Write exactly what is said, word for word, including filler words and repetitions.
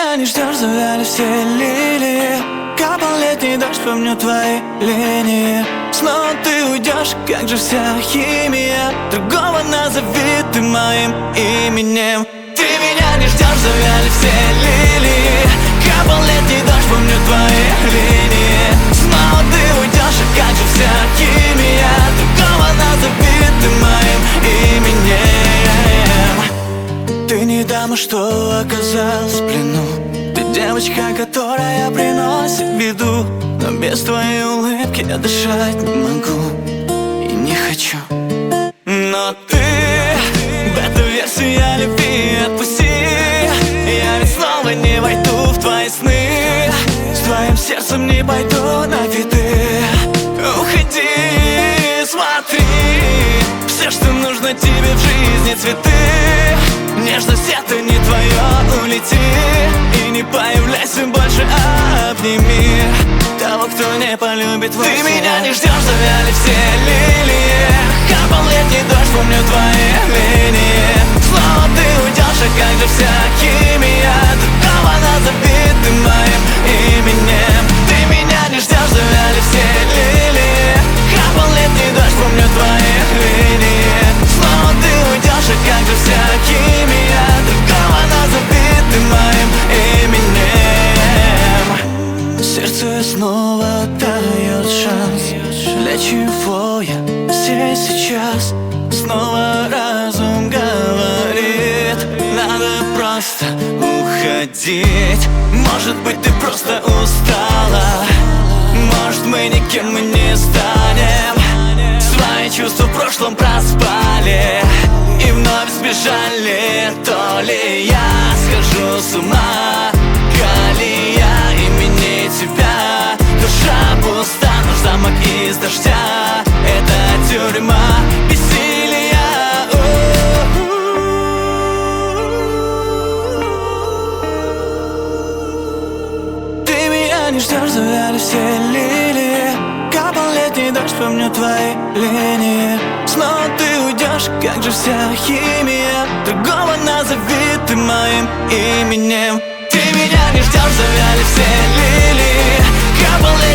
меня не ждешь, завяли все лилии. Капал летний дождь по мне твои линии. Снова ты уйдешь, как же вся химия. Другого назови ты моим именем. Ты меня не ждешь, завяли все лилии. Капал летний дождь по мне твои линии. Снова ты уйдешь, как же вся химия. Другого назови ты моим именем. Ты не дама, что оказалась в плену. Ты девочка, которая приносит беду. Но без твоей улыбки я дышать не могу и не хочу. Но ты, бета-версия любви, отпусти. Я ведь снова не войду в твои сны. С твоим сердцем не пойду на виды. Уходи, смотри. Все, что нужно тебе в жизни, цветы. Нежность — это не твое, улети. И не появляйся больше, обними того, кто не полюбит вас. Ты меня не ждешь, завяли все лилии. Капал летний дождь, помню твои линии. Снова ты уйдешь, а как же вся химия. Другого назови ты моим именем. Ты меня не ждешь, завяли все лилии. Капал летний дождь, помню твои линии. Снова ты уйдешь, а как же вся химия. Другого назови ты моим именем. Сердце снова дает шанс. Для чего я здесь сейчас? Снова разум говорит: надо просто уходить. Может быть, ты просто устала. Может, мы никем мы не станем. Свои чувства в прошлом проспали и вновь сбежали. То ли я схожу с ума, колея имени тебя. Душа пуста, наш замок из дождя. Это тюрьма бессилия. Ты меня не ждешь, завяли все лилии. Капал летний дождь, помню твои линии. Снова ты уйдешь, как же вся химия. Другого назови ты моим именем. Ты меня не ждешь, завяли все лилии. Капал